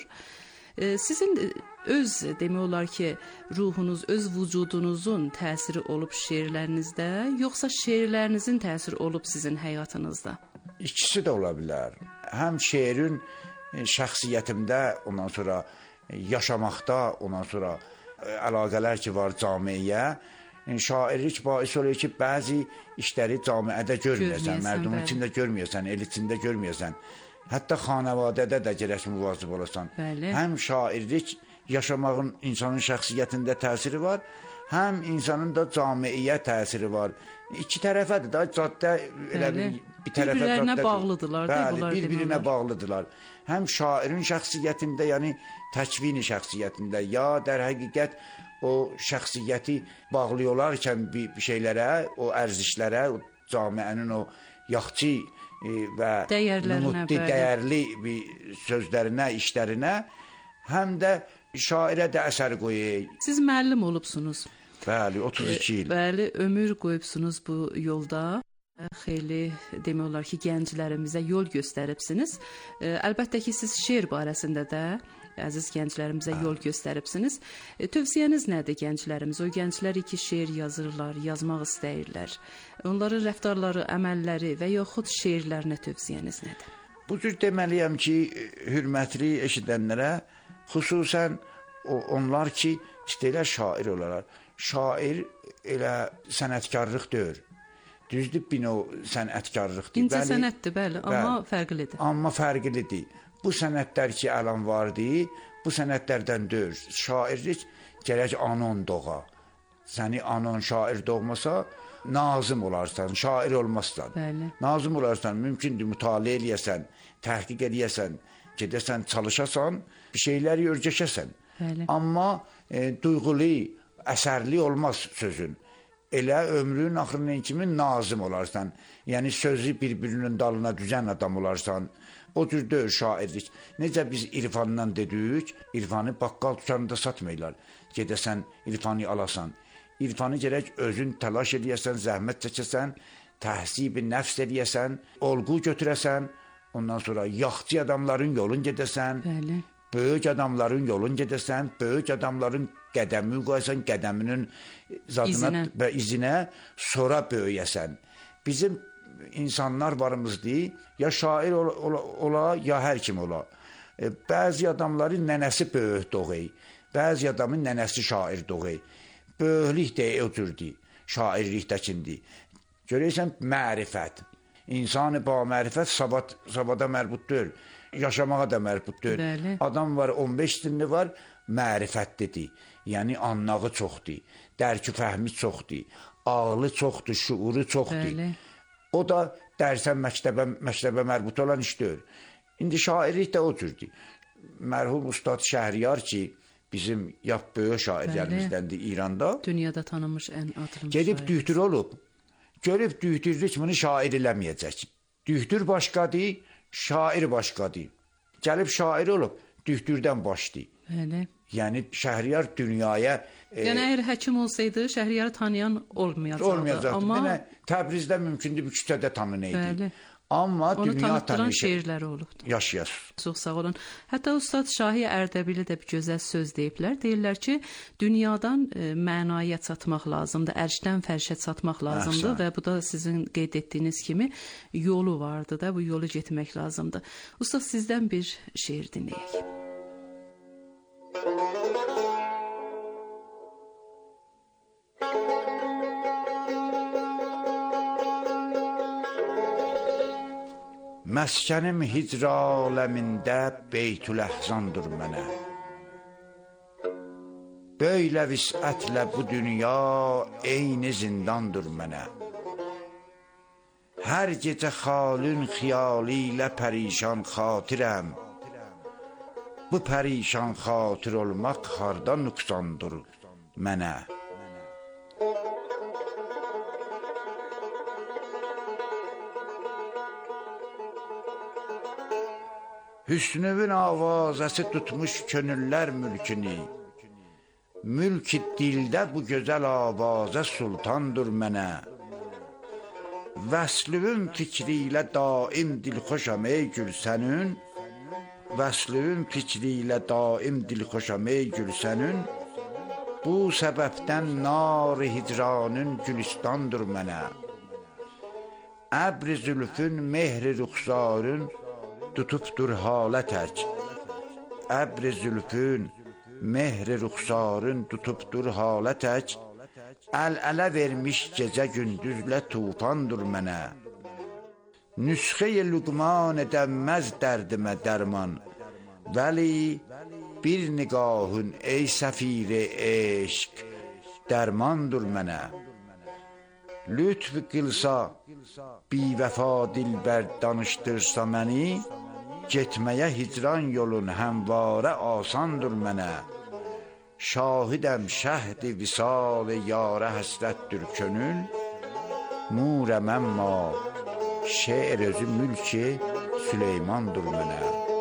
Sizin öz, demək olar ki, ruhunuz, öz vücudunuzun təsiri olub şeirlərinizdə, yoxsa şeirlərinizin təsiri olub sizin həyatınızda? İkisi də ola bilər. Həm şeirin şəxsiyyətimdə, ondan sonra yaşamaqda, ondan sonra əlaqələr ki var camiyə, şairlik baisi olur ki, bəzi işləri camiədə görməyəsən, mərdumun içində görməyəsən, el içində görməyəsən, hətta xanavadədə də gərək müvazib olasan. Həm şairlik yaşamağın insanın şəxsiyyətində təsiri var, həm insanın da camiyə təsiri var. İki tərəfədir da, caddə elə bir tərəfə bir-birlərinə bağlıdırlar. Bəli, bir-birinə bağlıdırlar. Həm şairin şəxsiyyətində, yəni təkvini şəxsiyyətində, ya dər həqiqət o şəxsiyyəti bağlıyorlarkən bir şeylərə, o ərzişlərə, o camiənin o yaxçı və numutli, dəyərli bir sözlərinə, işlərinə, həm də şairə də əsər qoyur. Siz müəllim olubsunuz. Bəli, 32 il. Bəli, ömür qoyubsunuz bu yolda. Xeyli demək olar ki, gənclərimizə yol göstəribsiniz. Əlbəttə ki, siz şeir barəsində də əziz gənclərimizə yol göstəribsiniz. Tövsiyəniz nədir gənclərimiz? O gənclər ki, şeir yazırlar, yazmaq istəyirlər. Onların rəftarları, əməlləri və yaxud şeirlərinə tövsiyəniz nədir? Bu cür deməliyəm ki, hürmətli eşidənlərə, xüsusən onlar ki, istəyirlər şair olarlar. Şair elə sənətkarlıq deyil. Düzdür, bir o sənətkarlıqdır. İncə sənətdir, bəli, amma fərqlidir. Amma fərqlidir. Bu sənətlər ki, əlan vardır, bu sənətlərdən deyil. Şairlik gərək anon doğa. Səni anon şair doğmasa, nazım olarsan, şair olmazsan. Bəli. Nazım olarsan, mümkündür, mütaliə eləyəsən, təhqiq eləyəsən, gedəsən, çalışasan, bir şeyləri örgəşəsən. Bəli. Amma duyğulu, əsərli olmaz sözün. elə ömrünün axırına kimi nazım olarsan. Yəni sözü bir-birinin dalına düzən adam olarsan. O cür deyil şairlik. Necə biz irfandan dedik, irfanı baqqal dükanında satmayırlar. Gedəsən, irfanı alasan. İrfanı gərək özün təlaş eləyəsən, zəhmət çəkəsən, təhsib-i nəfs eləyəsən, olğu götürəsən, ondan sonra yaxçı adamların yolun gedəsən, Bəli. böyük adamların yolun gedəsən, böyük adamların qədəmini qoyasan, qədəminin zadına və izinə sonra böyüyəsən. Bizim insanlar varımızdır, ya şair ola, ya hər kim ola. Bəzi adamların nənəsi böyük doğuy, bəzi adamın nənəsi şair doğuy. Böyüklik də o cürdür, şairlikdəkindir. Görəysən, mərifət. İnsanı ba mərifət savada mərbuddur, yaşamağa da mərbuddur. Bəli. Adam var, 15 dilli var, mərifətlidir. Yəni, anlağı çoxdur, dərki fəhmi çoxdur, ağlı çoxdur, şuuru çoxdur. Bəli. O da dərsən məktəbə mərbut olan iş deyil. İndi şairlik də o cürdür. Mərhum Ustad Şəhriyar ki, bizim böyük şairlərimizdəndir İranda. Dünyada tanınmış ən adlı gedib dühtür olub. Görüb dühtür ritmini şair eləməyəcək. Dühtür başqadır, şair başqadır. Gəlib şair olub, dühtürdən başlayır. Bəli. Yəni Şəhriyar dünyaya... Yəni əgər həkim olsaydı, Şəhriyarı tanıyan olmayacaqdı. Olmayacaqdı. Amma... Təbrizdə mümkündür, bu küçədə tanınaydı. Bəli. Amma onu dünya tanıtdıran şeirləri olubdur. Yaşayasın. Çox sağ olun. Hətta Ustad Şahi Ərdəbili də bir gözəl söz deyiblər. Deyirlər ki, dünyadan mənaya çatmaq lazımdır, ərşdən fərşə çatmaq lazımdır və bu da sizin qeyd etdiyiniz kimi yolu vardı da, bu yolu getmək lazımdır. Ustad, sizdən bir şeir dinləyək. Məskənim hicr aləmində Beytül-Əhzandır mənə. Böylə visətlə bu dünya eyni zindandır mənə. Hər gecə xalün xiyali ilə pərişan xatirəm. Bu pərişan xatir olmaq harda nüqsandır mənə. Hüsnüvün avazəsi tutmuş könüllər mülkünü. Mülk-i dildə bu gözəl avazə sultandır mənə. Vəslüvün fikri ilə daim dilxoşam ey gülsənün. Vəslüvün fikri ilə daim dilxoşam ey gülsənün. Bu səbəbdən nar-ı hicranın gülistandır mənə. Əbr-i zülfün mehri rüxsarın tutubdur halə tək. Əbr-i zülfün, mehri rüxsarın tutubdur halə tək. Əl-ələ vermiş gecə gündüzlə tufandır mənə. Nüsxə-i lüqman edəmməz dərdimə dərman. Vəli bir niqahın ey səfir-i eşq dərmandır mənə. Lütf qılsa, bivəfa dilbər danışdırsa məni, getməyə hicran yolun həmvarə asandır mənə. Şahidəm şəhd-i visal-ı yarə həsrətdir könül, murəm əmma şeir özü mülk-i Süleymandır mənə.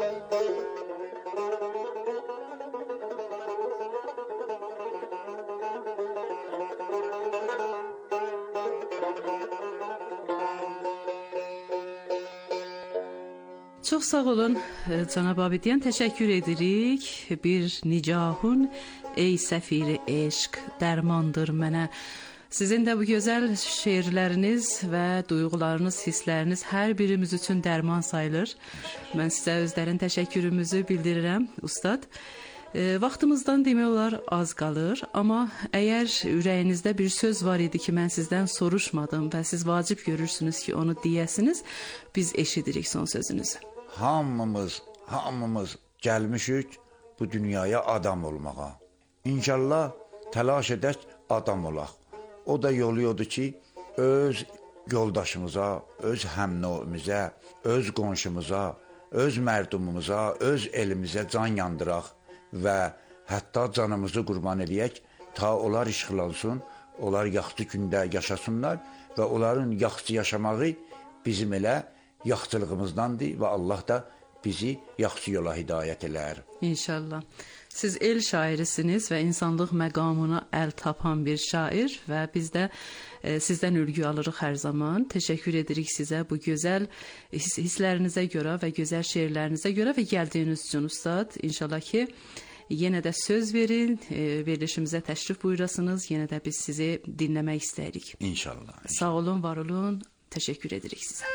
Çox sağ olun cənab Abidyan, təşəkkür edirik. Bir nicahun ey səfiri eşq dərmandır mənə. Sizin də bu gözəl şeirləriniz və duyğularınız, hissləriniz hər birimiz üçün dərman sayılır. Mən sizə özlərin təşəkkürümüzü bildirirəm, ustad. Vaxtımızdan demək olar az qalır, amma əgər ürəyinizdə bir söz var idi ki, mən sizdən soruşmadım və siz vacib görürsünüz ki, onu deyəsiniz, biz eşidirik son sözünüzü. Hamımız gəlmişik bu dünyaya adam olmağa. İnşallah təlaş edək adam olaq. O da yolu odur ki, öz yoldaşımıza, öz həmnövümüzə, öz qonşumuza, öz mərdumumuza, öz elimizə can yandıraq və hətta canımızı qurban eləyək, ta onlar işğil olsun, onlar yaxşı gündə yaşasınlar və onların yaxşı yaşamağı bizim elə yaxçılığımızdandır və Allah da bizi yaxşı yola hidayət elər. İnşallah. Siz el şairisiniz və insanlıq məqamına əl tapan bir şair və biz də sizdən ülgü alırıq hər zaman. Təşəkkür edirik sizə bu gözəl hisslərinizə görə və gözəl şeirlərinizə görə və gəldiyiniz üçün ustad. İnşallah ki, yenə də söz verin, verilişimizə təşrif buyurasınız. Yenə də biz sizi dinləmək istəyirik. İnşallah. Sağ olun, var olun. Təşəkkür edirik sizə.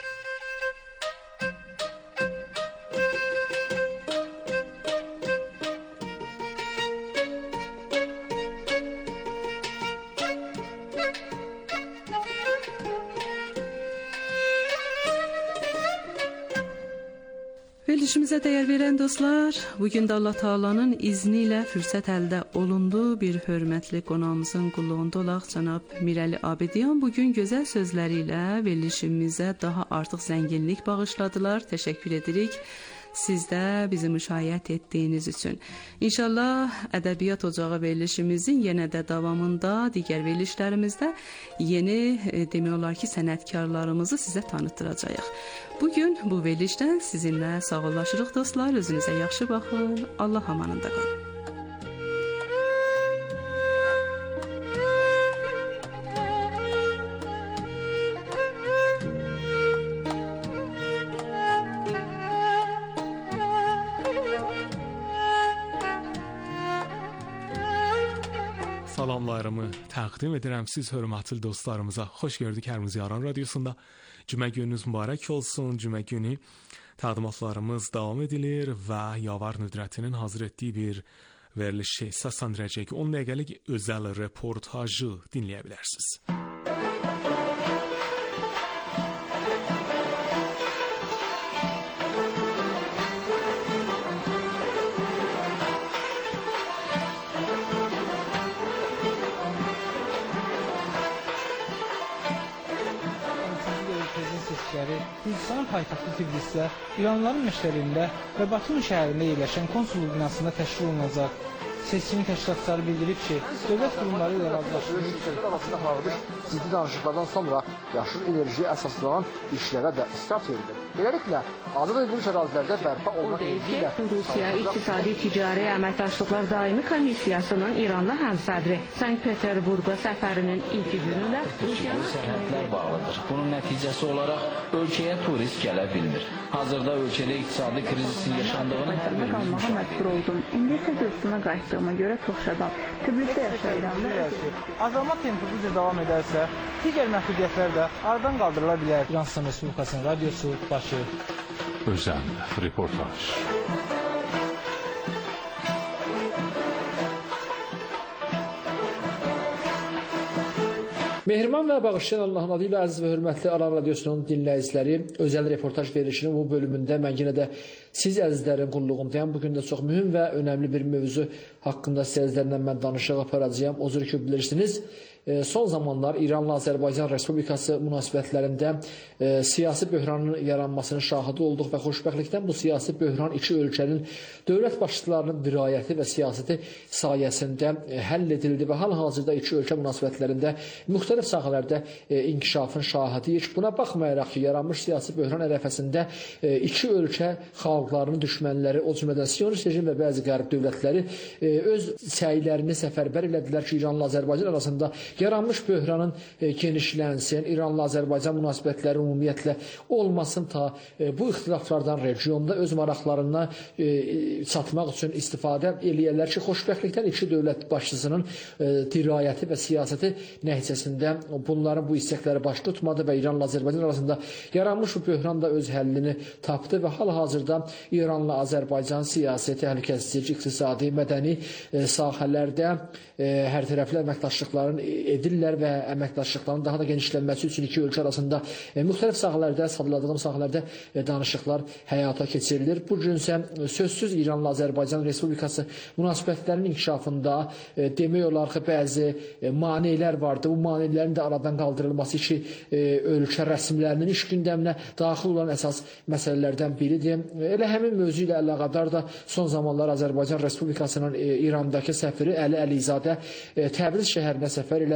Verilişimizə dəyər verən dostlar, bugün də Allah Taala'nın izni ilə fürsət əldə olundu. Bir hörmətli qonağımızın qulluğunda olaq cənab Mirəli Abediyan bugün gözəl sözləri ilə verilişimizə daha artıq zənginlik bağışladılar. Təşəkkür edirik. Siz də bizi müşayiət etdiyiniz üçün. İnşallah Ədəbiyyat Ocağı verilişimizin yenə də davamında, digər verilişlərimizdə yeni, demək olar ki, sənətkarlarımızı sizə tanıtdıracağıq. Bugün bu verilişdən sizinlə sağollaşırıq dostlar. Özünüzə yaxşı baxın. Allah amanında qalın. Salamlarımı təqdim edirəm siz hörmətli dostlarımıza. Xoş gördük Hərmuzi Aran Radiosunda. Cümə gününüz mübarək olsun. Cümə günü təqdimatlarımız davam edilir və Yavar Nüdrətinin hazır etdiyi bir verilişi səsləndirəcək 10 dəqiqəlik özəl reportajı dinləyə bilərsiniz. Gürcüstanın paytaxtı Tiflisdə, İranlıların məşğəlində və Batum şəhərində yerləşən konsulluq binasında təşkil olunacaq. Seçkin təşkilatları bildirib ki, dövlət qurumları ilə razılaşdırılmış arasında aparılmış ciddi danışıqlardan sonra yaşıl enerjiyə əsaslanan işlərə də start verilir. Beləliklə, azad edilmiş ərazilərdə bərpa olunan enerji ilə Rusiya İqtisadi Ticari Əməkdaşlıqlar Daimi Komissiyasının İranlı həmsədri Sankt-Peterburqa səfərinin ilk günündə Rusiyanın sərhədlər bağlıdır. Bunun nəticəsi olaraq ölkəyə turist gələ bilmir. Hazırda ölkədə iqtisadi krizin yaşandığını hər birimiz qalmağa məcbur oldum. İndi isə dostuma qayıtdığıma görə çox şadam. Tbilisidə yaşayıram. Azalma tempi bu cür davam edərsə, digər məhdudiyyətlər də aradan qaldırıla bilər. İran Respublikasının radiosu Bakı. Özel reportaj. Mehriban və bağışlayan Allahın adı ilə əziz və hörmətli Aran Radiosunun dinləyiciləri, özəl reportaj verilişinin bu bölümündə mən yenə də siz əzizlərin qulluğundayım. Bugün də çox mühüm və önəmli bir mövzu haqqında sizlərlə mən danışıq aparacağım. O cür ki, bilirsiniz, son zamanlar İranla Azərbaycan Respublikası münasibətlərində siyasi böhranın yaranmasının şahidi olduq və xoşbəxtlikdən bu siyasi böhran iki ölkənin dövlət başçılarının dirayəti və siyasəti sayəsində həll edildi və hal-hazırda iki ölkə münasibətlərində müxtəlif sahələrdə inkişafın şahidiyik. Buna baxmayaraq ki, yaranmış siyasi böhran ərəfəsində iki ölkə xalqlarının düşmənləri, o cümlədən Siyonist rejim və bəzi qərb dövlətləri öz səylərini səfərbər elədilər ki, İranla Azərbaycan arasında yaranmış böhranın genişlənsin, İranla Azərbaycan münasibətləri ümumiyyətlə olmasın ta bu ixtilaflardan regionda öz maraqlarına çatmaq üçün istifadə eləyərlər ki, xoşbəxtlikdən iki dövlət başçısının dirayəti və siyasəti nəticəsində bunların bu istəkləri baş tutmadı və İranla Azərbaycan arasında yaranmış bu böhran da öz həllini tapdı və hal-hazırda İranla Azərbaycan siyasi, təhlükəsizlik, iqtisadi, mədəni sahələrdə hər tərəfli əməkdaşlıqların edirlər və əməkdaşlıqların daha da genişlənməsi üçün iki ölkə arasında müxtəlif sahələrdə, sadladığım sahələrdə danışıqlar həyata keçirilir. Bu gün isə sözsüz İranla Azərbaycan Respublikası münasibətlərinin inkişafında demək olar ki, bəzi maneələr vardı. Bu maneələrin də aradan qaldırılması iki ölkə rəsmilərinin iş gündəminə daxil olan əsas məsələlərdən biridir. Elə həmin mövzu ilə əlaqədar da son zamanlar Azərbaycan Respublikasının İrandakı səfiri Əli Əlizadə Təbriz şəhərinə səfər elədi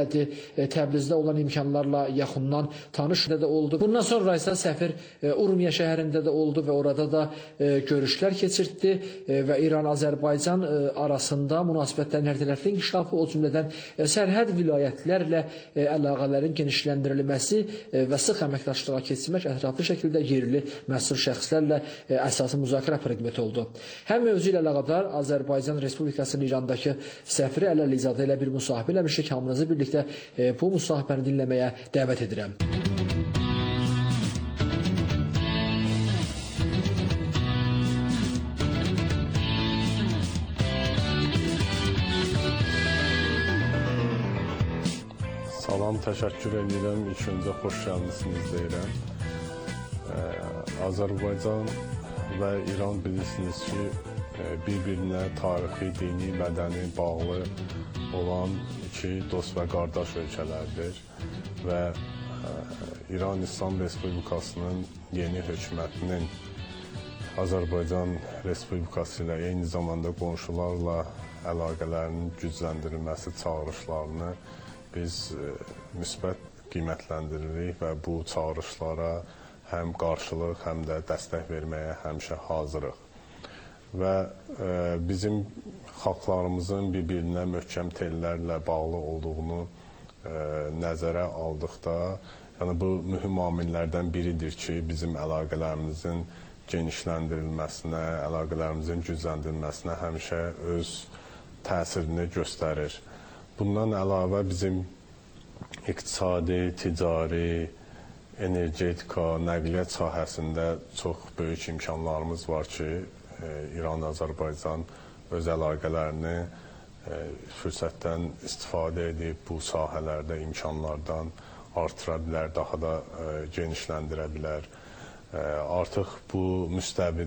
elədi. Təbrizdə olan imkanlarla yaxından tanış da oldu. Bundan sonra isə səfir Urmiya şəhərində də oldu və orada da görüşlər keçirtdi və İran-Azərbaycan arasında münasibətlərin hərtərəfli inkişafı, o cümlədən sərhəd vilayətlərlə əlaqələrin genişləndirilməsi və sıx əməkdaşlığa keçirmək ətraflı şəkildə yerli məsul şəxslərlə əsası müzakirə predmeti oldu. Həm mövzu ilə əlaqədar Azərbaycan Respublikasının İrandakı səfiri Əlalizadə ilə bir müsahibə eləmişik. Hamınızı birlikdə bu müsahibəni dinləməyə dəvət edirəm. Salam, təşəkkür edirəm. İlk öncə xoş gəlmisiniz deyirəm. Azərbaycan və İran bilirsiniz ki, bir-birinə tarixi, dini, mədəni bağlı olan iki dost və qardaş ölkələrdir və İran İslam Respublikasının yeni hökumətinin Azərbaycan Respublikası ilə eyni zamanda qonşularla əlaqələrinin gücləndirilməsi çağırışlarını biz müsbət qiymətləndiririk və bu çağırışlara həm qarşılıq, həm də dəstək verməyə həmişə hazırıq. Və bizim xalqlarımızın bir-birinə möhkəm tellərlə bağlı olduğunu nəzərə aldıqda, yəni bu mühüm amillərdən biridir ki, bizim əlaqələrimizin genişləndirilməsinə, əlaqələrimizin gücləndirilməsinə həmişə öz təsirini göstərir. Bundan əlavə bizim iqtisadi, ticari, energetika, nəqliyyat sahəsində çox böyük imkanlarımız var ki, İran-Azərbaycan öz əlaqələrini fürsətdən istifadə edib bu sahələrdə imkanlardan artıra bilər, daha da genişləndirə bilər. Artıq bu müstəvidə